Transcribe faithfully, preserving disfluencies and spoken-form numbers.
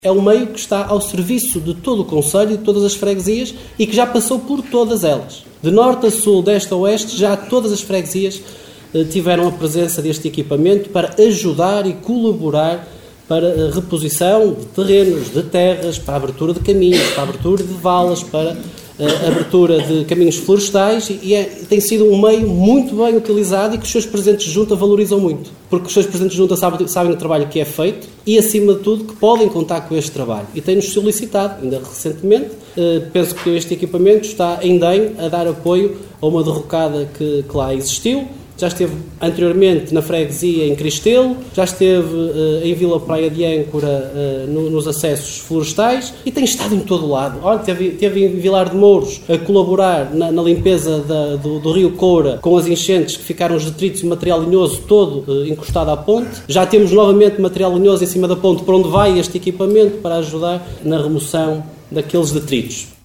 É um meio que está ao serviço de todo o concelho e de todas as freguesias e que já passou por todas elas. De norte a sul, deste a oeste, já todas as freguesias tiveram a presença deste equipamento para ajudar e colaborar para a reposição de terrenos, de terras, para a abertura de caminhos, para a abertura de valas, para a abertura de caminhos florestais e é, tem sido um meio muito bem utilizado e que os seus presidentes de junta valorizam muito, porque os seus presidentes de junta sabem, sabem o trabalho que é feito e, acima de tudo, que podem contar com este trabalho. E têm-nos solicitado, ainda recentemente, eh, penso que este equipamento está em D E M a dar apoio a uma derrocada que, que lá existiu. Já esteve anteriormente na freguesia em Cristelo, já esteve uh, em Vila Praia de Âncora uh, no, nos acessos florestais e tem estado em todo o lado. Olha, teve, teve em Vilar de Mouros a colaborar na, na limpeza da, do, do rio Coura com as enchentes que ficaram os detritos e material linhoso todo uh, encostado à ponte. Já temos novamente material linhoso em cima da ponte para onde vai este equipamento para ajudar na remoção daqueles detritos.